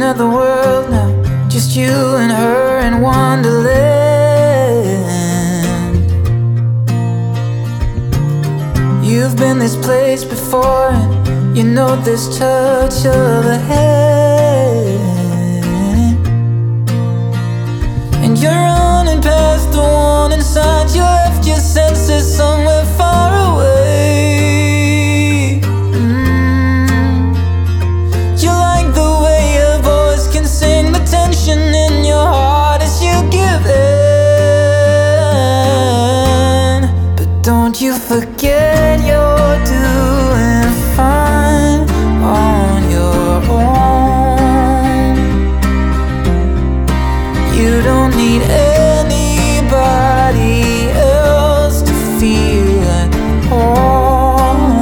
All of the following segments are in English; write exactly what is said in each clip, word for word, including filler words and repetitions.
another world now, just you and her in Wonderland. You've been this place before, and you know this touch of a hand. And you're running past the warning signs, you left your senses somewhere far away. mm. You like the way your voice can sing the tension in your heart as you give in. But don't you forget you're doing fine on your own. You don't need anybody else to feel at home.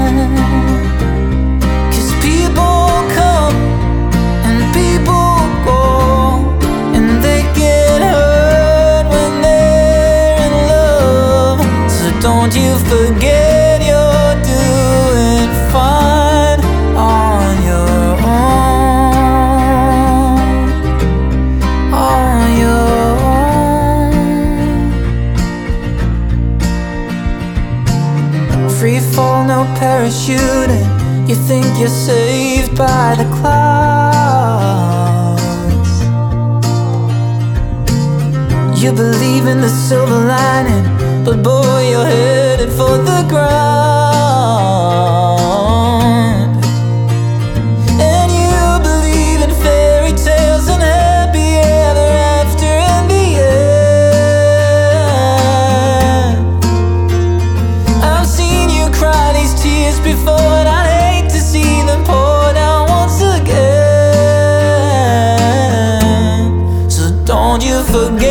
'Cause people come and people go, and they get hurt when they're in love. So don't you forget you're doing fine on your own. On your own. Free fall, no parachuting. You think you're saved by the clouds. You believe in the silver lining, but boy, you're headed for the ground. And you believe in fairy tales and happy ever after in the end. I've seen you cry these tears before, and I'd hate to see them pour down once again. So don't you forget